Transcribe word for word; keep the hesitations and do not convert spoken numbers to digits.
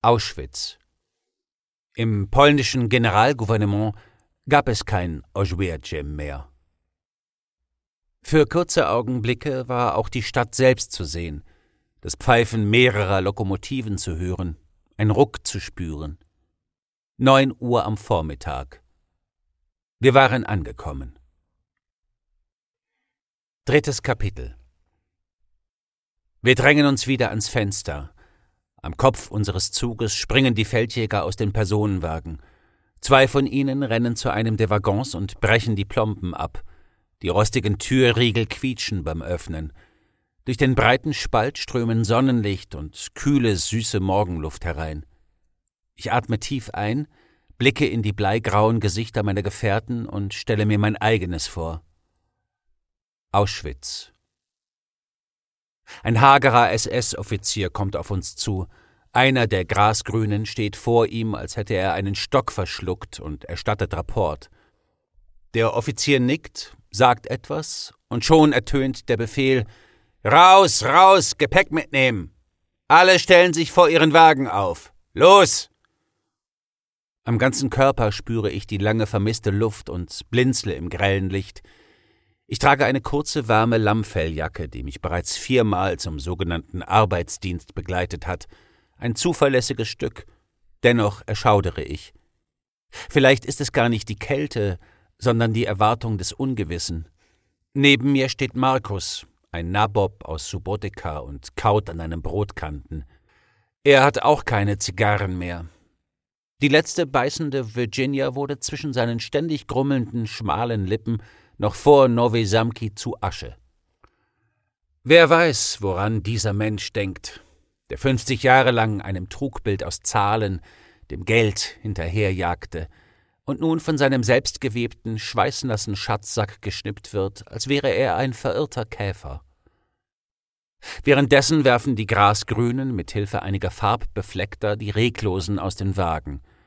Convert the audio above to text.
Auschwitz. Im polnischen Generalgouvernement gab es kein Auschwitz mehr. Für kurze Augenblicke war auch die Stadt selbst zu sehen, das Pfeifen mehrerer Lokomotiven zu hören, ein Ruck zu spüren. Neun Uhr am Vormittag. Wir waren angekommen. Drittes Kapitel. Wir drängen uns wieder ans Fenster. Am Kopf unseres Zuges springen die Feldjäger aus den Personenwagen. Zwei von ihnen rennen zu einem der Waggons und brechen die Plomben ab. Die rostigen Türriegel quietschen beim Öffnen. Durch den breiten Spalt strömen Sonnenlicht und kühle, süße Morgenluft herein. Ich atme tief ein, blicke in die bleigrauen Gesichter meiner Gefährten und stelle mir mein eigenes vor. Auschwitz. Ein hagerer S S-Offizier kommt auf uns zu. Einer der Grasgrünen steht vor ihm, als hätte er einen Stock verschluckt und erstattet Rapport. Der Offizier nickt, sagt etwas, und schon ertönt der Befehl: »Raus, raus, Gepäck mitnehmen! Alle stellen sich vor ihren Wagen auf! Los!« Am ganzen Körper spüre ich die lange vermisste Luft und blinzle im grellen Licht. Ich trage eine kurze, warme Lammfelljacke, die mich bereits viermal zum sogenannten Arbeitsdienst begleitet hat. Ein zuverlässiges Stück. Dennoch erschaudere ich. Vielleicht ist es gar nicht die Kälte, sondern die Erwartung des Ungewissen. Neben mir steht Markus, ein Nabob aus Subotica, und kaut an einem Brotkanten. Er hat auch keine Zigarren mehr. Die letzte beißende Virginia wurde zwischen seinen ständig grummelnden, schmalen Lippen noch vor Nowy Zamki zu Asche. Wer weiß, woran dieser Mensch denkt, der fünfzig Jahre lang einem Trugbild aus Zahlen, dem Geld, hinterherjagte und nun von seinem selbstgewebten, schweißnassen Schatzsack geschnippt wird, als wäre er ein verirrter Käfer. Währenddessen werfen die Grasgrünen mit Hilfe einiger Farbbefleckter die Reglosen aus den Wagen.